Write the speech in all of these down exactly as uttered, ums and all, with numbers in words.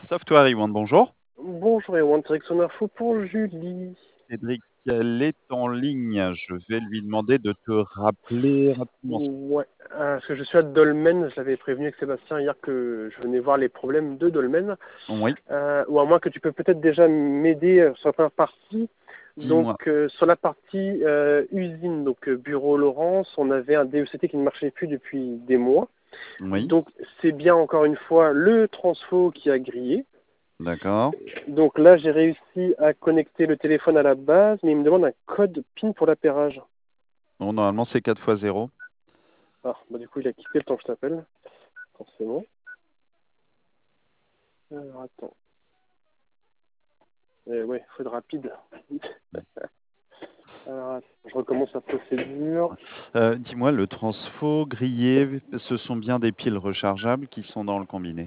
Software One, bonjour. Bonjour Erwan, direction info pour Julie. Cédric, elle est en ligne. Je vais lui demander de te rappeler rapidement. Ouais, euh, parce que je suis à Dolmen, je l'avais prévenu avec Sébastien hier que je venais voir les problèmes de Dolmen. Oui, Euh, ou à moins que tu peux peut-être déjà m'aider euh, sur la première partie. Donc dis-moi. euh, sur la partie euh, usine, donc euh, bureau Laurence, on avait un D E C T qui ne marchait plus depuis des mois. Oui, Donc c'est bien encore une fois le transfo qui a grillé. d'accord. Donc là, j'ai réussi à connecter le téléphone à la base, mais il me demande un code PIN pour l'appairage. Bon, normalement, c'est quatre fois zéro. Ah, bah du coup, il a quitté le temps que je t'appelle, forcément. Alors, attends. Eh ouais, faut être rapide. Alors, attends, je recommence la procédure. Euh, dis-moi, le transfo grillé, ce sont bien des piles rechargeables qui sont dans le combiné?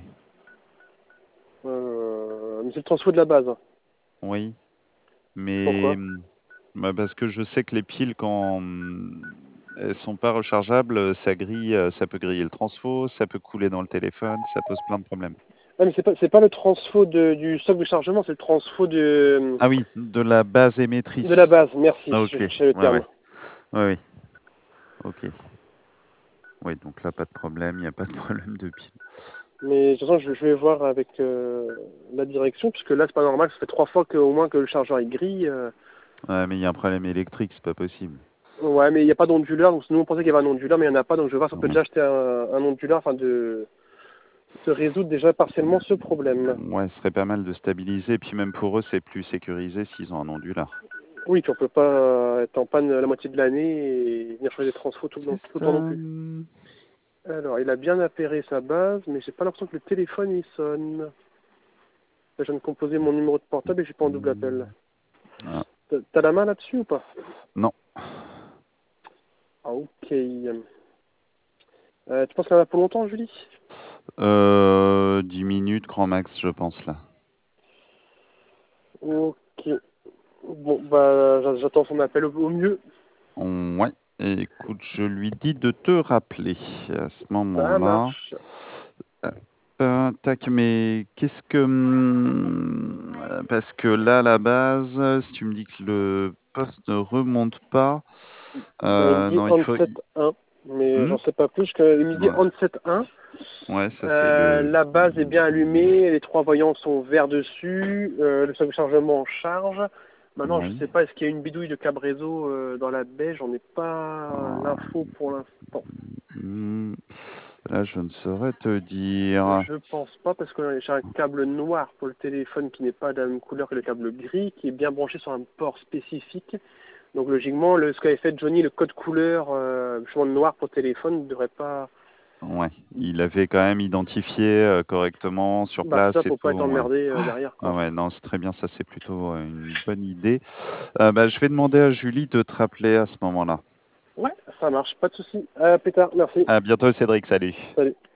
Euh, mais c'est le transfo de la base. Oui, mais Pourquoi? bah, parce que je sais que les piles, quand hum, elles sont pas rechargeables, ça grille, euh, ça peut griller le transfo, ça peut couler dans le téléphone, ça pose plein de problèmes. Ah, mais c'est pas, c'est pas le transfo de, du stock de chargement, c'est le transfo de, Ah oui, de la base de la émettrice. base. Merci, Ah, je ok, ouais, cherchais le ouais, terme. ouais, oui, ok. Oui, donc là, pas de problème, il n'y a pas de problème de pile. Mais de toute façon, je, je vais voir avec euh, la direction, puisque là, c'est pas normal. Ça fait trois fois que, au moins que le chargeur est grille. euh. Ouais, mais il y a un problème électrique, c'est pas possible. Ouais, mais il n'y a pas d'onduleur. Donc, nous, on pensait qu'il y avait un onduleur, mais il n'y en a pas. Donc, je vais voir si on peut Ouais. déjà acheter un, un onduleur afin de, de résoudre déjà partiellement ce problème. Ouais, ce serait pas mal de stabiliser, puis même pour eux, c'est plus sécurisé s'ils ont un onduleur. Oui, puis on peut pas euh, être en panne la moitié de l'année et venir changer des transfos tout, le- C'est tout le temps non ça. plus. Alors, il a bien appairé sa base, mais j'ai pas l'impression que le téléphone il sonne. Là, je viens de composer mon numéro de portable et je suis pas en double appel. Ah, T'as t'as la main là-dessus ou pas? non. Ah, ok. Euh, tu penses qu'elle en a pour longtemps, Julie? Euh, dix minutes, grand max, je pense, là. Ok. Bon, bah, j'a- j'attends son appel au, au mieux. On- Ouais. Écoute, je lui dis de te rappeler à ce Ça moment-là. marche. Euh, tac, mais qu'est-ce que... hum, euh, Parce que là, à la base, si tu me dis que le poste ne remonte pas, Ben, il me euh, dit non, il faut... onset un, mais Hmm. j'en sais pas plus. Que, il me dit Ouais, onset un. ouais, ça c'est Euh, le... la base est bien allumée, les trois voyants sont verts dessus, euh, le stock de chargement en charge. Maintenant, je Oui. sais pas, est-ce qu'il y a une bidouille de câble réseau euh, dans la baie? J'en ai pas Ah, l'info pour l'instant. hmm, là, je ne saurais te dire. Je pense pas parce que j'ai un câble noir pour le téléphone qui n'est pas de la même couleur que le câble gris, qui est bien branché sur un port spécifique. Donc logiquement, le, ce qu'avait fait Johnny, le code couleur, euh, justement noir pour téléphone, ne devrait pas... Ouais, il avait quand même identifié euh, correctement sur Bah c'est ça place et pour tout. pas être Ouais. emmerdé euh, derrière, Ah quoi. ouais, non, c'est très bien, ça c'est plutôt euh, une bonne idée. Euh, bah, je vais demander à Julie de te rappeler à ce moment-là. Ouais, ça marche, pas de souci. À plus tard, merci. À bientôt, Cédric, salut. Salut.